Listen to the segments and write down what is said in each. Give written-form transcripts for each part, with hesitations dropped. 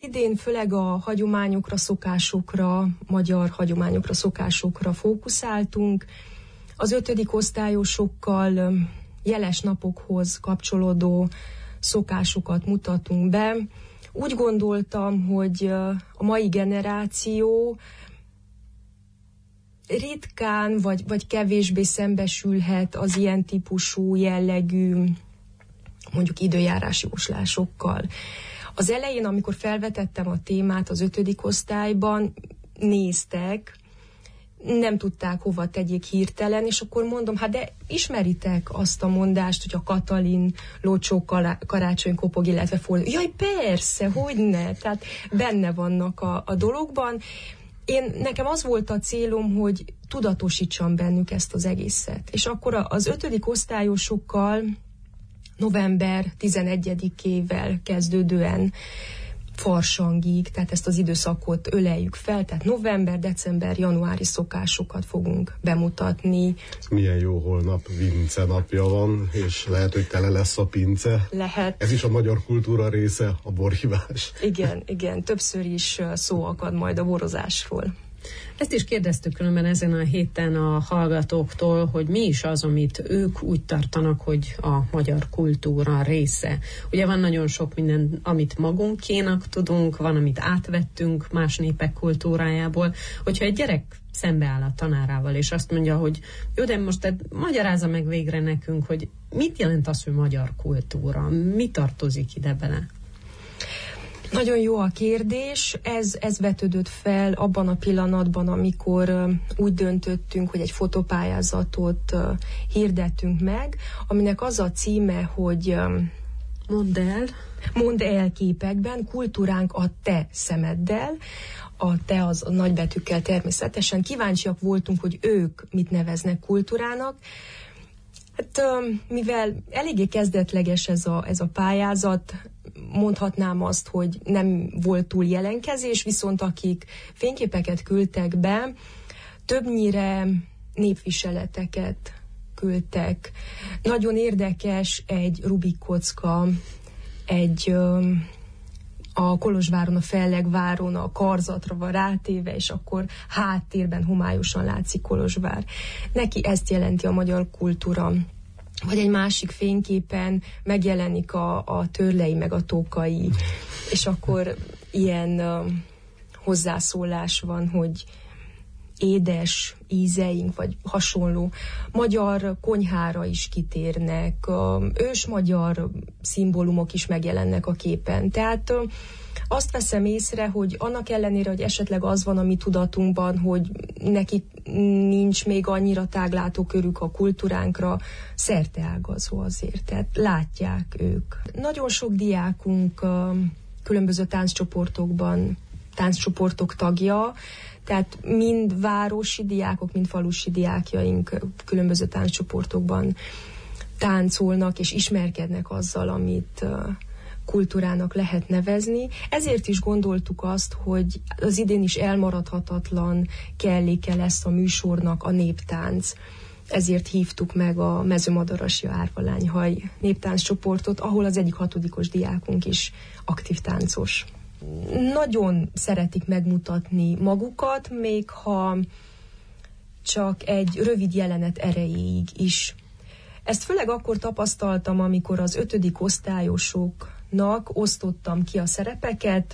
idén főleg a hagyományokra, szokásokra, magyar hagyományokra, szokásokra fókuszáltunk. Az 5. osztályosokkal jeles napokhoz kapcsolódó szokásokat mutatunk be. Úgy gondoltam, hogy a mai generáció ritkán vagy kevésbé szembesülhet az ilyen típusú jellegű, mondjuk időjárás jóslásokkal. Az elején, amikor felvetettem a témát az 5. osztályban, néztek, nem tudták hova tegyék hirtelen, és akkor mondom, hát de ismeritek azt a mondást, hogy a Katalin lócsó karácsony kopog, illetve fordul. Jaj, persze, hogyne, tehát benne vannak a dologban. Nekem az volt a célom, hogy tudatosítsam bennük ezt az egészet. És akkor az 5. osztályosokkal november 11-ével kezdődően farsangig, tehát ezt az időszakot öleljük fel, tehát november, december, januári szokásokat fogunk bemutatni. Milyen jó, holnap Vince napja van, és lehet, hogy tele lesz a pince. Lehet. Ez is a magyar kultúra része, a borhívás. Igen, többször is szó akad majd a borozásról. Ezt is kérdeztük különben ezen a héten a hallgatóktól, hogy mi is az, amit ők úgy tartanak, hogy a magyar kultúra része. Ugye van nagyon sok minden, amit magunkénak tudunk, van, amit átvettünk más népek kultúrájából. Hogyha egy gyerek szembeáll a tanárával, és azt mondja, hogy jó, de most magyarázza meg végre nekünk, hogy mit jelent az, hogy magyar kultúra, mi tartozik ide bele? Nagyon jó a kérdés, ez vetődött fel abban a pillanatban, amikor úgy döntöttünk, hogy egy fotopályázatot hirdettünk meg, aminek az a címe, hogy Mondd el képekben, kultúránk a te szemeddel. A te az a nagybetűkkel természetesen. Kíváncsiak voltunk, hogy ők mit neveznek kultúrának. Hát, mivel eléggé kezdetleges ez a pályázat, mondhatnám azt, hogy nem volt túl jelenkezés, viszont akik fényképeket küldtek be, többnyire népviseleteket küldtek. Nagyon érdekes egy Rubik kocka, a Kolozsváron, a Fellegváron a karzatra van rátéve, és akkor háttérben homályosan látszik Kolozsvár. Neki ezt jelenti a magyar kultúra. Vagy egy másik fényképen megjelenik a Törlei meg a Tókai, és akkor ilyen hozzászólás van, hogy édes ízeink, vagy hasonló. Magyar konyhára is kitérnek, ős magyar szimbólumok is megjelennek a képen. Tehát azt veszem észre, hogy annak ellenére, hogy esetleg az van a mi tudatunkban, hogy nekik nincs még annyira táglátókörük a kultúránkra, szerteágazó azért, tehát látják ők. Nagyon sok diákunk különböző tánccsoportok tagja, tehát mind városi diákok, mind falusi diákjaink különböző tánccsoportokban táncolnak és ismerkednek azzal, amit kultúrának lehet nevezni. Ezért is gondoltuk azt, hogy az idén is elmaradhatatlan kelléke lesz a műsornak a néptánc. Ezért hívtuk meg a Mezőmadarasi Árvalányhaj néptánccsoportot, ahol az egyik 6. diákunk is aktív táncos. Nagyon szeretik megmutatni magukat, még ha csak egy rövid jelenet erejéig is. Ezt főleg akkor tapasztaltam, amikor az 5. osztályosoknak osztottam ki a szerepeket,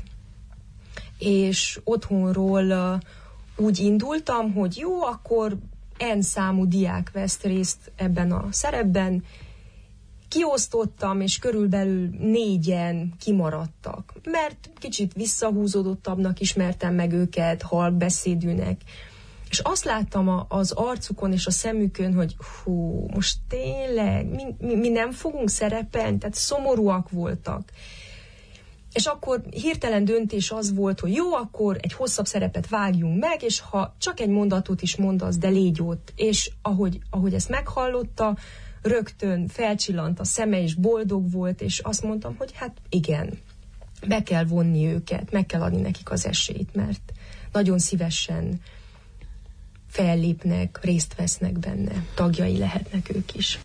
és otthonról úgy indultam, hogy jó, akkor N számú diák vesz részt ebben a szerepben. Kiosztottam, és körülbelül 4-en kimaradtak, mert kicsit visszahúzódottabbnak ismertem meg őket, halkbeszédűnek. És azt láttam az arcukon és a szemükön, hogy hú, most tényleg, mi nem fogunk szerepelni, tehát szomorúak voltak. És akkor hirtelen döntés az volt, hogy jó, akkor egy hosszabb szerepet vágjunk meg, és ha csak egy mondatot is mondasz, de légy ott. És ahogy ezt meghallotta, rögtön felcsillant a szeme, és boldog volt, és azt mondtam, hogy hát igen, be kell vonni őket, meg kell adni nekik az esélyt, mert nagyon szívesen fellépnek, részt vesznek benne, tagjai lehetnek ők is.